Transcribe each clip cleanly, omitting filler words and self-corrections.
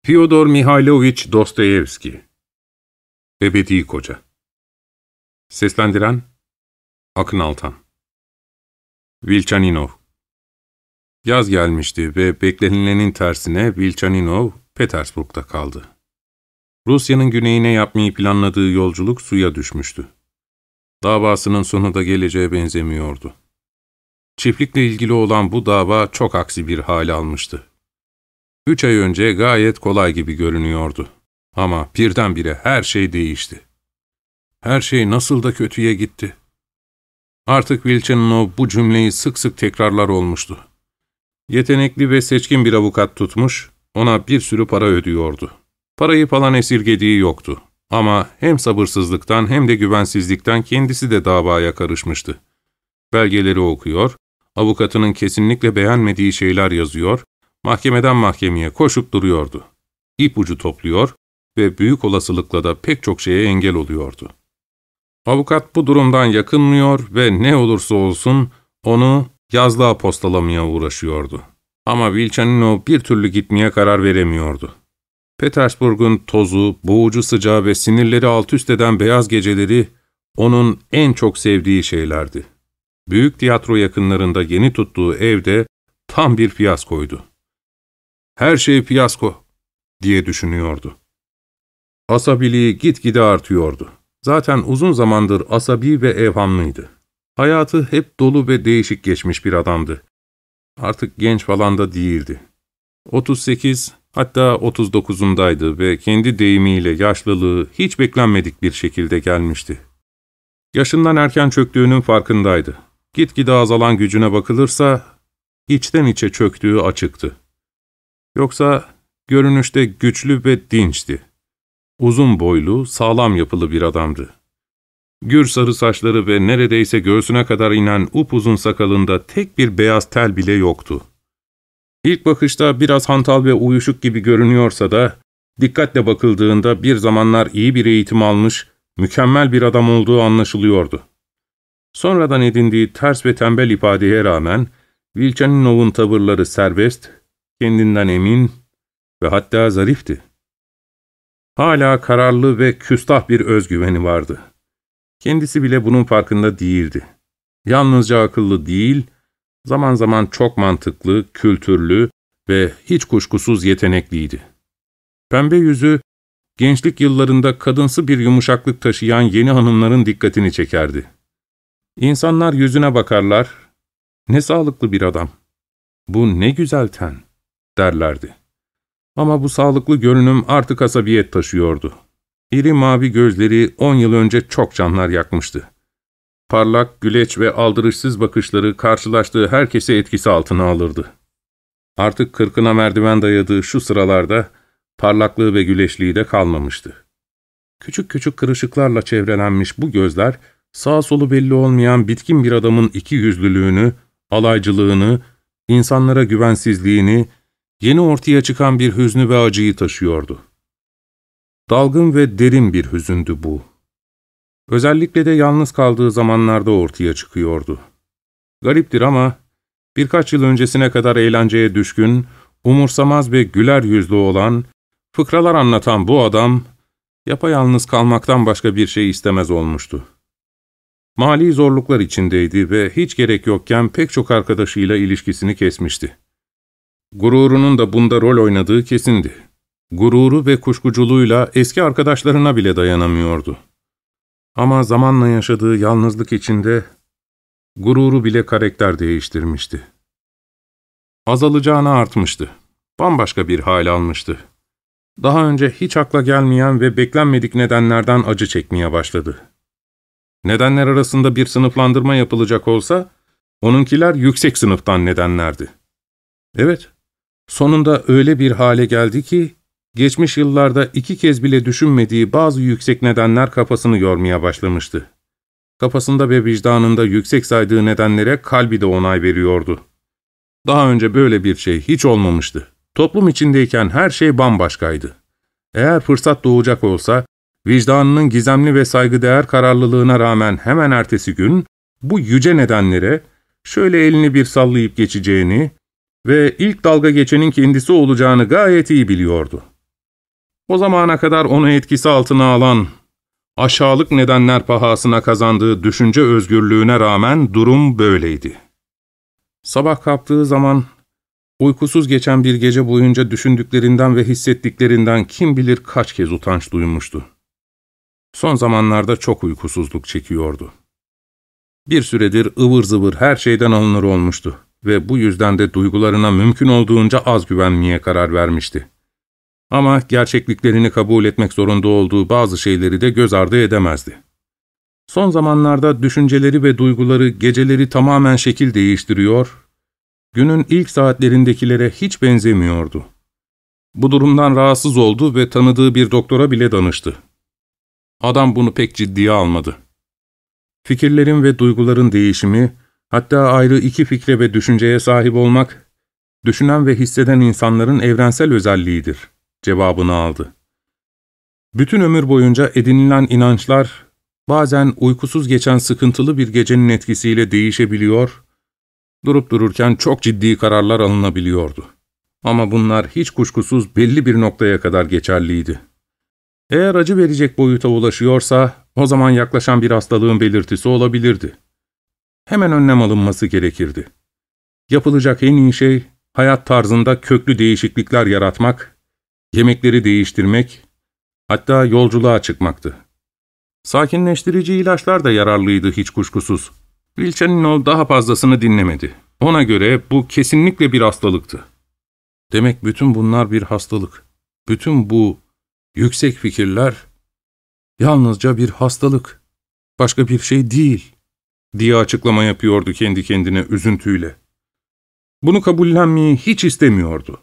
Fyodor Mihailovich Dostoyevski. Ebedi Koca. Seslendiren Akın Altan. Vilchaninov. Yaz gelmişti ve beklenilenin tersine Vilchaninov Petersburg'da kaldı. Rusya'nın güneyine yapmayı planladığı yolculuk suya düşmüştü. Davasının sonu da geleceğe benzemiyordu. Çiftlikle ilgili olan bu dava çok aksi bir hale almıştı. 3 ay önce gayet kolay gibi görünüyordu. Ama birdenbire her şey değişti. Her şey nasıl da kötüye gitti. Artık Vilchaninov bu cümleyi sık sık tekrarlar olmuştu. Yetenekli ve seçkin bir avukat tutmuş, ona bir sürü para ödüyordu. Parayı falan esirgediği yoktu. Ama hem sabırsızlıktan hem de güvensizlikten kendisi de davaya karışmıştı. Belgeleri okuyor, avukatının kesinlikle beğenmediği şeyler yazıyor, mahkemeden mahkemeye koşup duruyordu. İpucu topluyor ve büyük olasılıkla da pek çok şeye engel oluyordu. Avukat bu durumdan yakınmıyor ve ne olursa olsun onu yazlığa postalamaya uğraşıyordu. Ama Vilchaninov bir türlü gitmeye karar veremiyordu. Petersburg'un tozu, boğucu sıcağı ve sinirleri altüst eden beyaz geceleri onun en çok sevdiği şeylerdi. Büyük tiyatro yakınlarında yeni tuttuğu evde tam bir fiyaskoydu. Her şey fiyasko diye düşünüyordu. Asabiliği gitgide artıyordu. Zaten uzun zamandır asabi ve evhamlıydı. Hayatı hep dolu ve değişik geçmiş bir adamdı. Artık genç falan da değildi. 38, hatta 39'undaydı ve kendi deyimiyle yaşlılığı hiç beklenmedik bir şekilde gelmişti. Yaşından erken çöktüğünün farkındaydı. Gitgide azalan gücüne bakılırsa içten içe çöktüğü açıktı. Yoksa görünüşte güçlü ve dinçti. Uzun boylu, sağlam yapılı bir adamdı. Gür sarı saçları ve neredeyse göğsüne kadar inen upuzun sakalında tek bir beyaz tel bile yoktu. İlk bakışta biraz hantal ve uyuşuk gibi görünüyorsa da, dikkatle bakıldığında bir zamanlar iyi bir eğitim almış, mükemmel bir adam olduğu anlaşılıyordu. Sonradan edindiği ters ve tembel ifadeye rağmen, Vilchaninov'un tavırları serbest, kendinden emin ve hatta zarifti. Hala kararlı ve küstah bir özgüveni vardı. Kendisi bile bunun farkında değildi. Yalnızca akıllı değil, zaman zaman çok mantıklı, kültürlü ve hiç kuşkusuz yetenekliydi. Pembe yüzü, gençlik yıllarında kadınsı bir yumuşaklık taşıyan yeni hanımların dikkatini çekerdi. İnsanlar yüzüne bakarlar, "Ne sağlıklı bir adam, bu ne güzel ten," derlerdi. Ama bu sağlıklı görünüm artık asabiyet taşıyordu. İri mavi gözleri 10 yıl önce çok canlar yakmıştı. Parlak, güleç ve aldırışsız bakışları karşılaştığı herkesi etkisi altına alırdı. Artık 40'ına merdiven dayadığı şu sıralarda parlaklığı ve güleçliği de kalmamıştı. Küçük küçük kırışıklarla çevrelenmiş bu gözler, sağ solu belli olmayan bitkin bir adamın ikiyüzlülüğünü, alaycılığını, insanlara güvensizliğini, yeni ortaya çıkan bir hüznü ve acıyı taşıyordu. Dalgın ve derin bir hüzündü bu. Özellikle de yalnız kaldığı zamanlarda ortaya çıkıyordu. Gariptir ama birkaç yıl öncesine kadar eğlenceye düşkün, umursamaz ve güler yüzlü olan, fıkralar anlatan bu adam, yapayalnız kalmaktan başka bir şey istemez olmuştu. Mali zorluklar içindeydi ve hiç gerek yokken pek çok arkadaşıyla ilişkisini kesmişti. Gururunun da bunda rol oynadığı kesindi. Gururu ve kuşkuculuğuyla eski arkadaşlarına bile dayanamıyordu. Ama zamanla yaşadığı yalnızlık içinde gururu bile karakter değiştirmişti. Azalacağına artmıştı. Bambaşka bir hal almıştı. Daha önce hiç akla gelmeyen ve beklenmedik nedenlerden acı çekmeye başladı. Nedenler arasında bir sınıflandırma yapılacak olsa, onunkiler yüksek sınıftan nedenlerdi. Evet, sonunda öyle bir hale geldi ki, geçmiş yıllarda 2 kez bile düşünmediği bazı yüksek nedenler kafasını yormaya başlamıştı. Kafasında ve vicdanında yüksek saydığı nedenlere kalbi de onay veriyordu. Daha önce böyle bir şey hiç olmamıştı. Toplum içindeyken her şey bambaşkaydı. Eğer fırsat doğacak olsa, vicdanının gizemli ve saygıdeğer kararlılığına rağmen hemen ertesi gün, bu yüce nedenlere şöyle elini bir sallayıp geçeceğini ve ilk dalga geçenin kendisi olacağını gayet iyi biliyordu. O zamana kadar onu etkisi altına alan, aşağılık nedenler pahasına kazandığı düşünce özgürlüğüne rağmen durum böyleydi. Sabah kalktığı zaman, uykusuz geçen bir gece boyunca düşündüklerinden ve hissettiklerinden kim bilir kaç kez utanç duymuştu. Son zamanlarda çok uykusuzluk çekiyordu. Bir süredir ıvır zıvır her şeyden alınır olmuştu ve bu yüzden de duygularına mümkün olduğunca az güvenmeye karar vermişti. Ama gerçekliklerini kabul etmek zorunda olduğu bazı şeyleri de göz ardı edemezdi. Son zamanlarda düşünceleri ve duyguları geceleri tamamen şekil değiştiriyor, günün ilk saatlerindekilere hiç benzemiyordu. Bu durumdan rahatsız oldu ve tanıdığı bir doktora bile danıştı. Adam bunu pek ciddiye almadı. Fikirlerin ve duyguların değişimi, hatta ayrı iki fikre ve düşünceye sahip olmak, düşünen ve hisseden insanların evrensel özelliğidir cevabını aldı. Bütün ömür boyunca edinilen inançlar, bazen uykusuz geçen sıkıntılı bir gecenin etkisiyle değişebiliyor, durup dururken çok ciddi kararlar alınabiliyordu. Ama bunlar hiç kuşkusuz belli bir noktaya kadar geçerliydi. Eğer acı verecek boyuta ulaşıyorsa, o zaman yaklaşan bir hastalığın belirtisi olabilirdi. Hemen önlem alınması gerekirdi. Yapılacak en iyi şey, hayat tarzında köklü değişiklikler yaratmak, yemekleri değiştirmek, hatta yolculuğa çıkmaktı. Sakinleştirici ilaçlar da yararlıydı hiç kuşkusuz. Vilchaninov daha fazlasını dinlemedi. Ona göre bu kesinlikle bir hastalıktı. Demek bütün bunlar bir hastalık. Bütün bu yüksek fikirler yalnızca bir hastalık. Başka bir şey değil, diye açıklama yapıyordu kendi kendine üzüntüyle. Bunu kabullenmeyi hiç istemiyordu.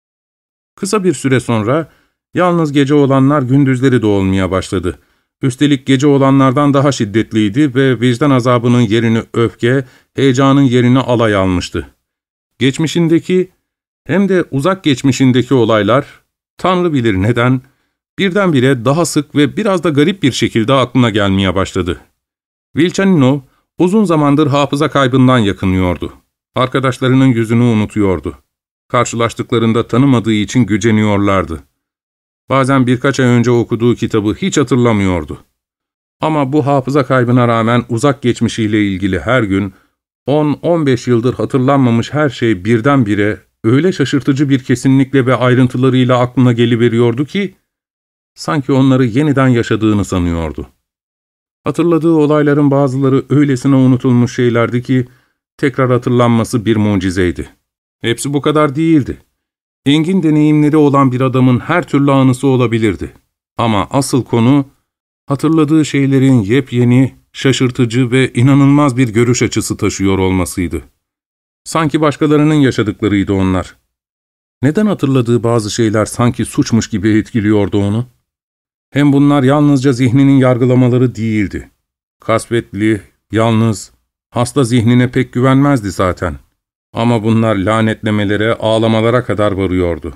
Kısa bir süre sonra yalnız gece olanlar gündüzleri de olmaya başladı. Üstelik gece olanlardan daha şiddetliydi ve vicdan azabının yerini öfke, heyecanın yerini alay almıştı. Geçmişindeki hem de uzak geçmişindeki olaylar, Tanrı bilir neden, birdenbire daha sık ve biraz da garip bir şekilde aklına gelmeye başladı. Vilchaninov uzun zamandır hafıza kaybından yakınıyordu. Arkadaşlarının yüzünü unutuyordu. Karşılaştıklarında tanımadığı için güceniyorlardı. Bazen birkaç ay önce okuduğu kitabı hiç hatırlamıyordu. Ama bu hafıza kaybına rağmen uzak geçmişiyle ilgili her gün 10-15 yıldır hatırlanmamış her şey birdenbire öyle şaşırtıcı bir kesinlikle ve ayrıntılarıyla aklına geliveriyordu ki sanki onları yeniden yaşadığını sanıyordu. Hatırladığı olayların bazıları öylesine unutulmuş şeylerdi ki tekrar hatırlanması bir mucizeydi. Hepsi bu kadar değildi. Engin deneyimleri olan bir adamın her türlü anısı olabilirdi. Ama asıl konu, hatırladığı şeylerin yepyeni, şaşırtıcı ve inanılmaz bir görüş açısı taşıyor olmasıydı. Sanki başkalarının yaşadıklarıydı onlar. Neden hatırladığı bazı şeyler sanki suçmuş gibi etkiliyordu onu? Hem bunlar yalnızca zihninin yargılamaları değildi. Kasvetli, yalnız, hasta zihnine pek güvenmezdi zaten. Ama bunlar lanetlemelere, ağlamalara kadar varıyordu.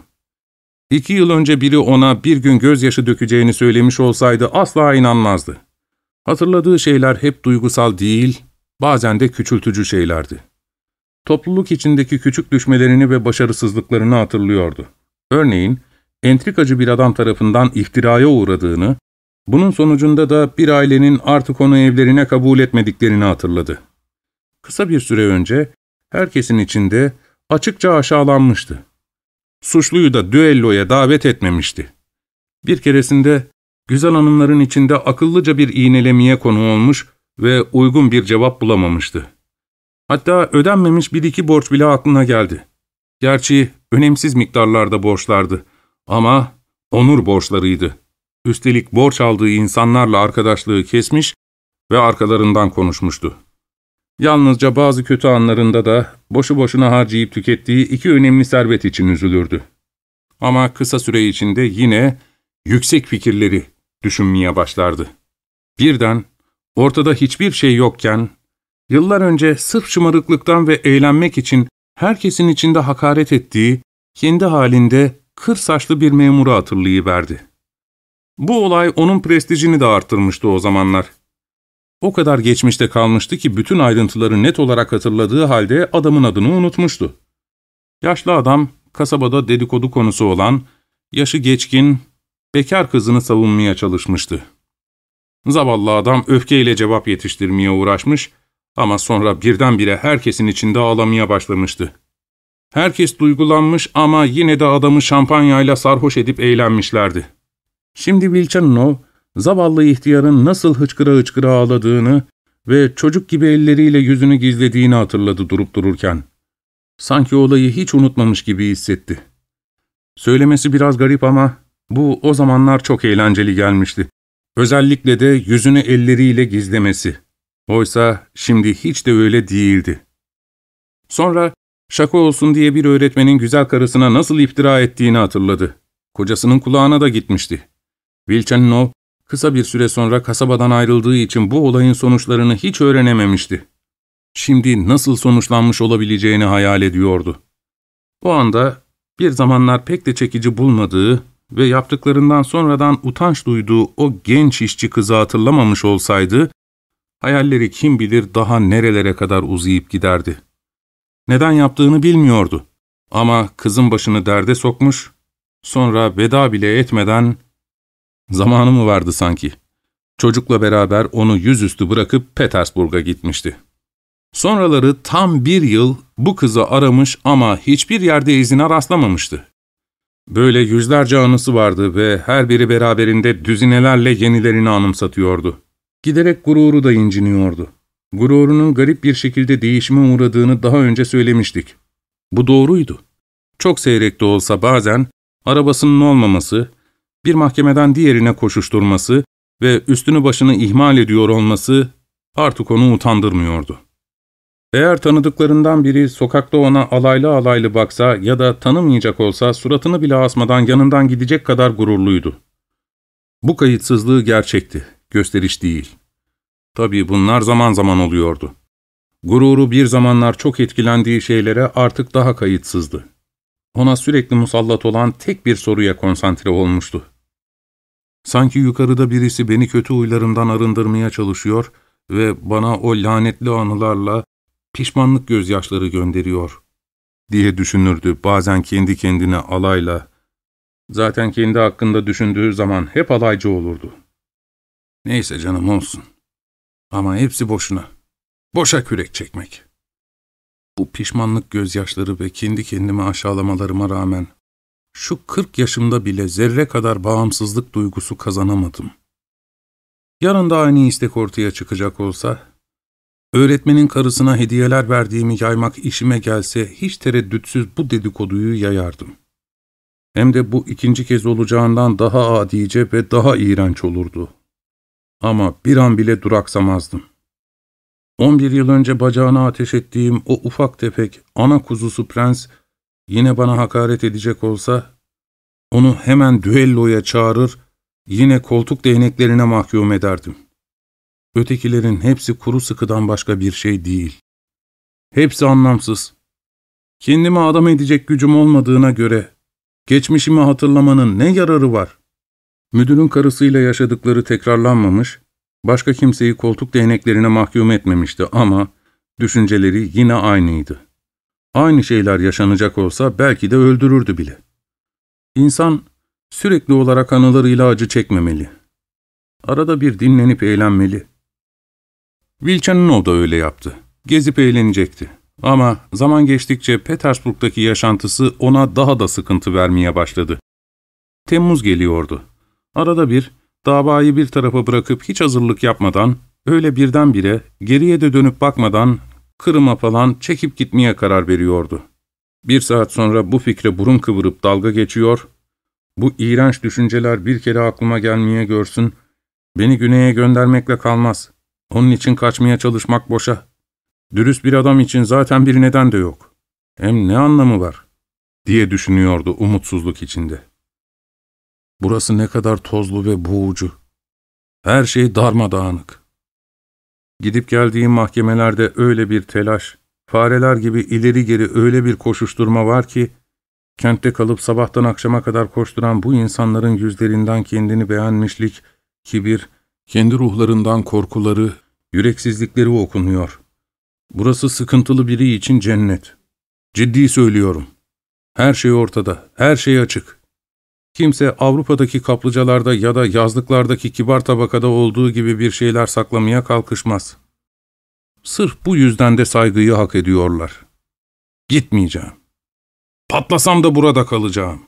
2 yıl önce biri ona bir gün gözyaşı dökeceğini söylemiş olsaydı asla inanmazdı. Hatırladığı şeyler hep duygusal değil, bazen de küçültücü şeylerdi. Topluluk içindeki küçük düşmelerini ve başarısızlıklarını hatırlıyordu. Örneğin, entrikacı bir adam tarafından iftiraya uğradığını, bunun sonucunda da bir ailenin artık onu evlerine kabul etmediklerini hatırladı. Kısa bir süre önce, herkesin içinde açıkça aşağılanmıştı. Suçluyu da düelloya davet etmemişti. Bir keresinde güzel hanımların içinde akıllıca bir iğnelemeye konu olmuş ve uygun bir cevap bulamamıştı. Hatta ödenmemiş bir iki borç bile aklına geldi. Gerçi önemsiz miktarlarda borçlardı ama onur borçlarıydı. Üstelik borç aldığı insanlarla arkadaşlığı kesmiş ve arkalarından konuşmuştu. Yalnızca bazı kötü anlarında da boşu boşuna harcayıp tükettiği 2 önemli servet için üzülürdü. Ama kısa süre içinde yine yüksek fikirleri düşünmeye başlardı. Birden ortada hiçbir şey yokken, yıllar önce sırf şımarıklıktan ve eğlenmek için herkesin içinde hakaret ettiği, kendi halinde kır saçlı bir memuru hatırlayıverdi. Bu olay onun prestijini de arttırmıştı o zamanlar. O kadar geçmişte kalmıştı ki bütün ayrıntıları net olarak hatırladığı halde adamın adını unutmuştu. Yaşlı adam, kasabada dedikodu konusu olan, yaşı geçkin, Bekar kızını savunmaya çalışmıştı. Zavallı adam öfkeyle cevap yetiştirmeye uğraşmış ama sonra birdenbire herkesin içinde ağlamaya başlamıştı. Herkes duygulanmış ama yine de adamı şampanyayla sarhoş edip eğlenmişlerdi. Şimdi Vilchanov, zavallı ihtiyarın nasıl hıçkıra hıçkıra ağladığını ve çocuk gibi elleriyle yüzünü gizlediğini hatırladı durup dururken. Sanki olayı hiç unutmamış gibi hissetti. Söylemesi biraz garip ama bu o zamanlar çok eğlenceli gelmişti. Özellikle de yüzünü elleriyle gizlemesi. Oysa şimdi hiç de öyle değildi. Sonra şaka olsun diye bir öğretmenin güzel karısına nasıl iftira ettiğini hatırladı. Kocasının kulağına da gitmişti. Vilchanov kısa bir süre sonra kasabadan ayrıldığı için bu olayın sonuçlarını hiç öğrenememişti. Şimdi nasıl sonuçlanmış olabileceğini hayal ediyordu. O anda bir zamanlar pek de çekici bulmadığı ve yaptıklarından sonradan utanç duyduğu o genç işçi kızı hatırlamamış olsaydı, hayalleri kim bilir daha nerelere kadar uzayıp giderdi. Neden yaptığını bilmiyordu ama kızın başını derde sokmuş, sonra veda bile etmeden, zamanı mı vardı sanki, çocukla beraber onu yüzüstü bırakıp Petersburg'a gitmişti. Sonraları tam 1 yıl bu kızı aramış ama hiçbir yerde izine rastlamamıştı. Böyle yüzlerce anısı vardı ve her biri beraberinde düzinelerle yenilerini anımsatıyordu. Giderek gururu da inciniyordu. Gururunun garip bir şekilde değişime uğradığını daha önce söylemiştik. Bu doğruydu. Çok seyrek de olsa bazen arabasının olmaması, bir mahkemeden diğerine koşuşturması ve üstünü başını ihmal ediyor olması artık onu utandırmıyordu. Eğer tanıdıklarından biri sokakta ona alaylı alaylı baksa ya da tanımayacak olsa suratını bile asmadan yanından gidecek kadar gururluydu. Bu kayıtsızlığı gerçekti, gösteriş değil. Tabii bunlar zaman zaman oluyordu. Gururu bir zamanlar çok etkilendiği şeylere artık daha kayıtsızdı. Ona sürekli musallat olan tek bir soruya konsantre olmuştu. Sanki yukarıda birisi beni kötü huylarımdan arındırmaya çalışıyor ve bana o lanetli anılarla pişmanlık gözyaşları gönderiyor diye düşünürdü bazen kendi kendine alayla. Zaten kendi hakkında düşündüğü zaman hep alaycı olurdu. Neyse canım olsun. Ama hepsi boşuna. Boşa kürek çekmek. Bu pişmanlık gözyaşları ve kendi kendimi aşağılamalarıma rağmen şu 40 yaşımda bile zerre kadar bağımsızlık duygusu kazanamadım. Yarın da aynı istek ortaya çıkacak olsa, öğretmenin karısına hediyeler verdiğimi yaymak işime gelse hiç tereddütsüz bu dedikoduyu yayardım. Hem de bu ikinci kez olacağından daha adice ve daha iğrenç olurdu. Ama bir an bile duraksamazdım. 11 yıl önce bacağına ateş ettiğim o ufak tefek ana kuzusu prens yine bana hakaret edecek olsa, onu hemen düelloya çağırır, yine koltuk değneklerine mahkum ederdim. Ötekilerin hepsi kuru sıkıdan başka bir şey değil. Hepsi anlamsız. Kendimi adam edecek gücüm olmadığına göre, geçmişimi hatırlamanın ne yararı var? Müdürün karısıyla yaşadıkları tekrarlanmamış, başka kimseyi koltuk değneklerine mahkum etmemişti ama düşünceleri yine aynıydı. Aynı şeyler yaşanacak olsa belki de öldürürdü bile. İnsan sürekli olarak anılarıyla acı çekmemeli. Arada bir dinlenip eğlenmeli. Vilchanov da öyle yaptı. Gezip eğlenecekti. Ama zaman geçtikçe Petersburg'daki yaşantısı ona daha da sıkıntı vermeye başladı. Temmuz geliyordu. Arada bir, davayı bir tarafa bırakıp hiç hazırlık yapmadan, öyle birdenbire, geriye de dönüp bakmadan, Kırım'a falan çekip gitmeye karar veriyordu. 1 saat sonra bu fikre burun kıvırıp dalga geçiyor, bu iğrenç düşünceler bir kere aklıma gelmeye görsün, beni güneye göndermekle kalmaz, onun için kaçmaya çalışmak boşa. Dürüst bir adam için zaten bir neden de yok. Hem ne anlamı var, diye düşünüyordu umutsuzluk içinde. Burası ne kadar tozlu ve boğucu. Her şey darmadağınık. Gidip geldiğim mahkemelerde öyle bir telaş, fareler gibi ileri geri öyle bir koşuşturma var ki, kentte kalıp sabahtan akşama kadar koşturan bu insanların yüzlerinden kendini beğenmişlik, kibir, kendi ruhlarından korkuları, yüreksizlikleri okunuyor. Burası sıkıntılı biri için cennet. Ciddi söylüyorum. Her şey ortada, her şey açık. Kimse Avrupa'daki kaplıcalarda ya da yazlıklardaki kibar tabakada olduğu gibi bir şeyler saklamaya kalkışmaz. Sırf bu yüzden de saygıyı hak ediyorlar. Gitmeyeceğim. Patlasam da burada kalacağım.